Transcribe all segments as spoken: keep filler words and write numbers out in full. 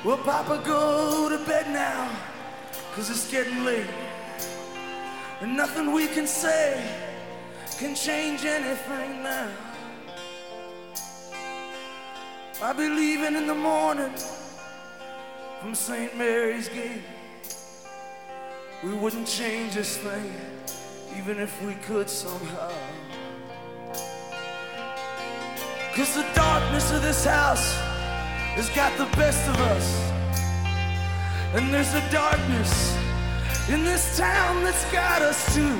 Well, Papa, go to bed now, 'cause it's getting late. And nothing we can say can change anything now. I'll be leaving in the morning from Saint Mary's Gate. We wouldn't change this thing, even if we could somehow. 'Cause the darkness of this house has got the best of us. And there's a darkness in this town that's got us too.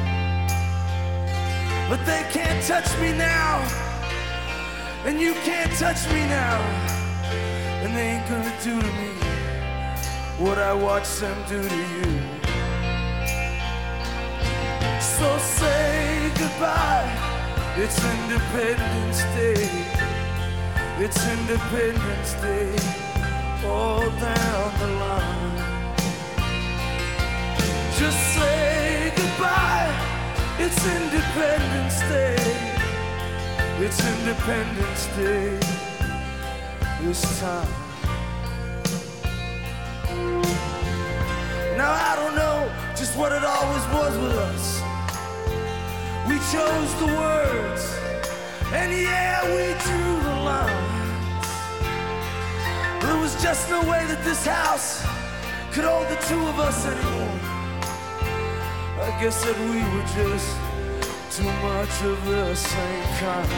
But they can't touch me now, and you can't touch me now. And they ain't gonna do to me what I watched them do to you. So say goodbye, it's Independence Day. It's Independence Day all down the line. Just say goodbye, it's Independence Day. It's Independence Day this time. Now I don't know just what it always was with us. We chose the words, and yeah, we drew the lines. There was just no way that this house could hold the two of us anymore. I guess that we were just too much of the same kind.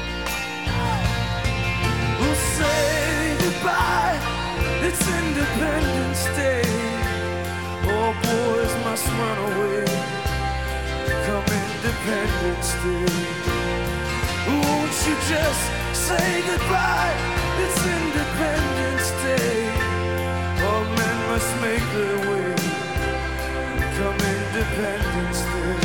We'll say goodbye, it's Independence Day. All boys must run away come Independence Day. Won't you just say goodbye, it's Independence Day. All men must make their way come Independence Day.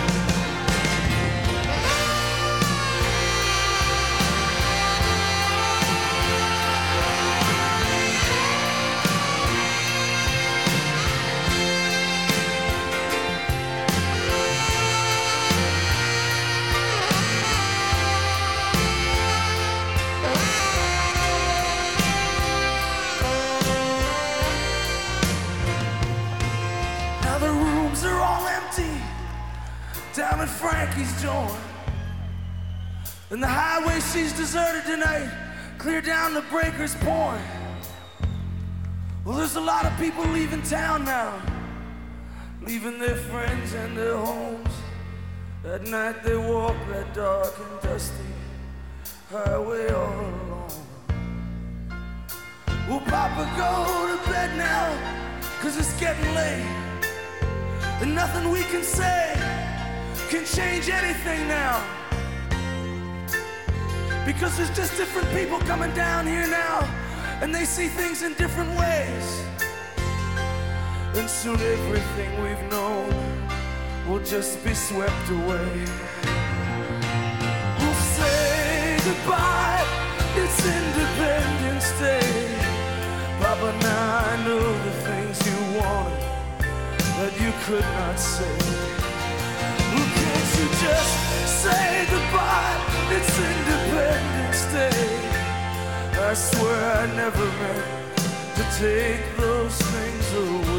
Down at Frankie's joint, and the highway she's deserted tonight, clear down to Breaker's Point. Well, there's a lot of people leaving town now, leaving their friends and their homes. At night they walk that dark and dusty highway all alone. Well, Papa, go to bed now, 'cause it's getting late, and nothing we can say can change anything now. Because there's just different people coming down here now, and they see things in different ways. And soon everything we've known will just be swept away. We'll say goodbye, it's Independence Day. Papa, now I know the things you wanted that you could not say. Can't you just say goodbye, it's Independence Day. I swear I never meant to take those things away.